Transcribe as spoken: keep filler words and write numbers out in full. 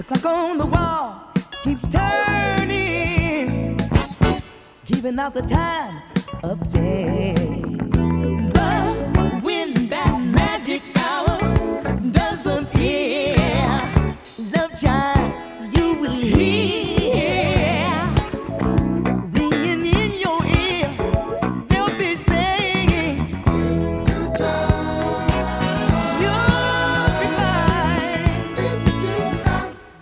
The clock on the wall keeps turning, keeping out the time of day.